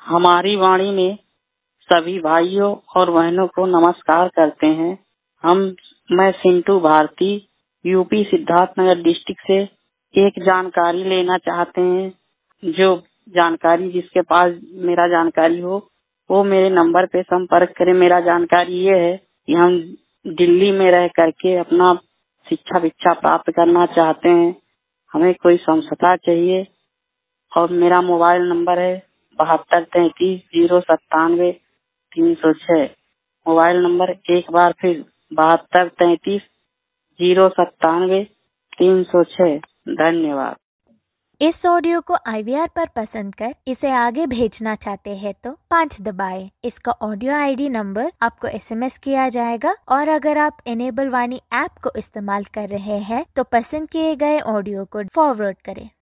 हमारी वाणी में सभी भाइयों और बहनों को नमस्कार करते हैं। मैं सिंटू भारती यूपी सिद्धार्थनगर डिस्ट्रिक्ट से एक जानकारी लेना चाहते हैं। जो जानकारी जिसके पास मेरा जानकारी हो वो मेरे नंबर पे संपर्क करे। मेरा जानकारी ये है कि हम दिल्ली में रह करके अपना शिक्षा भिक्षा प्राप्त करना चाहते हैं। हमें कोई संस्था चाहिए और मेरा मोबाइल नंबर है 7233-097-306। मोबाइल नंबर एक बार फिर 7233-097-306। धन्यवाद। इस ऑडियो को IVR पर पसंद कर इसे आगे भेजना चाहते हैं तो 5 दबाएं। इसका ऑडियो ID नंबर आपको SMS किया जाएगा और अगर आप इनेबल वाणी ऐप को इस्तेमाल कर रहे हैं तो पसंद किए गए ऑडियो को फॉरवर्ड करें।